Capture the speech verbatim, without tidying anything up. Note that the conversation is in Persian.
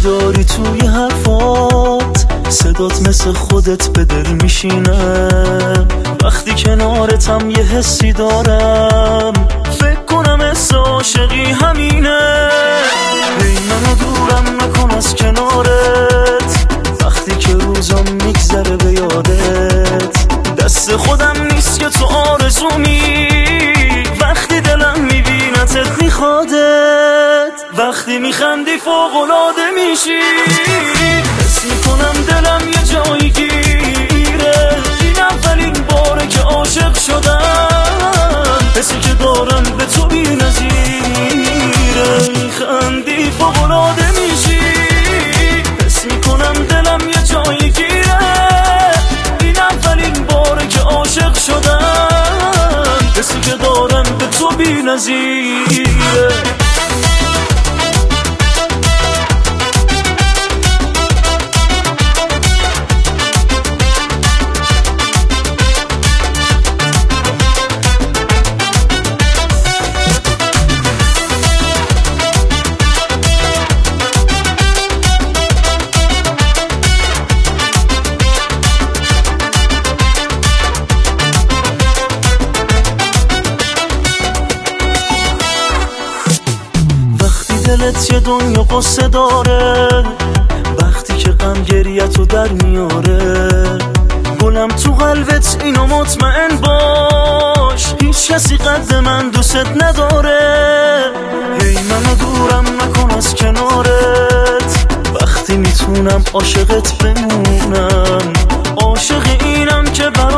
داری توی حرفات، صدات مثل خودت به دل میشینه. وقتی کنارتم یه حسی دارم، فکر کنم حس عاشقی همینه. هی منو دورم نکن از کنارت، وقتی که روزم میگذره به یادت. دست خودم نیست که تو آرزومی، وقتی دلم میبینتت میخوادت. وقتی میخندی فوق‌العاده میشی، حس میکنم دلم یه جایی گیره. این اولین باره که عاشق شدم، حسی که دارم به تو بی نظیره. میخندی فوق‌العاده میشی، حس میکنم دلم یه جایی گیره. این اولین باره که عاشق شدم، حسی که دارم به تو بی نظیره. دلت یه دنیا قصه داره، وقتی که غم گریتو در میاره. گلم تو قلبت اینو مطمئن باش، هیچ کسی قد من دوست نداره. هی منو دورم نکن از کنارت، وقتی میتونم عاشقت بمونم. عاشق اینم که بر